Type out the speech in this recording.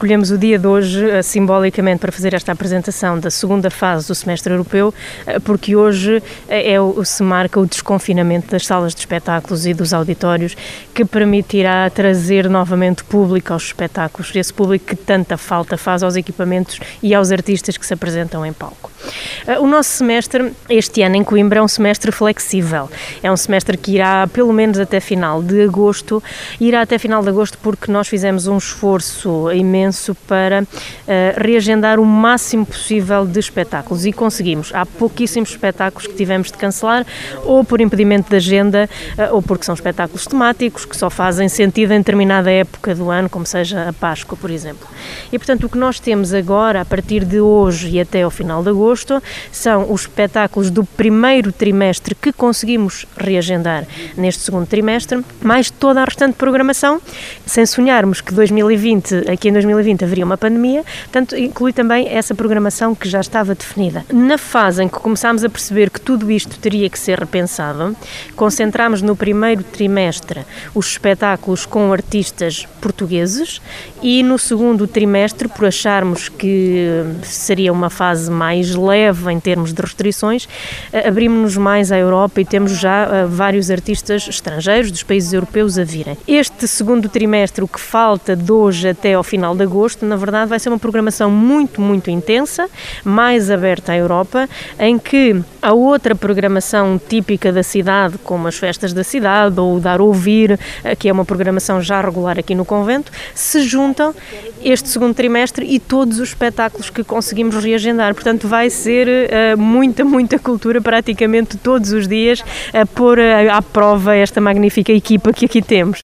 escolhemos o dia de hoje, simbolicamente, para fazer esta apresentação da segunda fase do semestre europeu, porque hoje se marca o desconfinamento das salas de espetáculos e dos auditórios, que permitirá trazer novamente público aos espetáculos, esse público que tanta falta faz aos equipamentos e aos artistas que se apresentam em palco. O nosso semestre, este ano em Coimbra, é um semestre flexível. É um semestre que irá pelo menos até final de agosto. Irá até final de agosto porque nós fizemos um esforço imenso para reagendar o máximo possível de espetáculos e conseguimos. Há pouquíssimos espetáculos que tivemos de cancelar, ou por impedimento de agenda, ou porque são espetáculos temáticos que só fazem sentido em determinada época do ano, como seja a Páscoa, por exemplo. E, portanto, o que nós temos agora, a partir de hoje e até ao final de agosto, são os espetáculos do primeiro trimestre que conseguimos reagendar neste segundo trimestre, mais toda a restante programação, sem sonharmos que aqui em 2020 haveria uma pandemia, portanto, inclui também essa programação que já estava definida. Na fase em que começámos a perceber que tudo isto teria que ser repensado, concentrámos no primeiro trimestre os espetáculos com artistas portugueses e no segundo trimestre, por acharmos que seria uma fase mais leve em termos de restrições, abrimos-nos mais à Europa e temos já vários artistas estrangeiros dos países europeus a virem. Este segundo trimestre, o que falta de hoje até ao final de agosto, na verdade vai ser uma programação muito, muito intensa, mais aberta à Europa, em que a outra programação típica da cidade, como as festas da cidade ou o Dar Ouvir, que é uma programação já regular aqui no convento, se juntam este segundo trimestre e todos os espetáculos que conseguimos reagendar. Portanto, vai ser muita cultura, praticamente todos os dias, a pôr à prova esta magnífica equipa que aqui temos.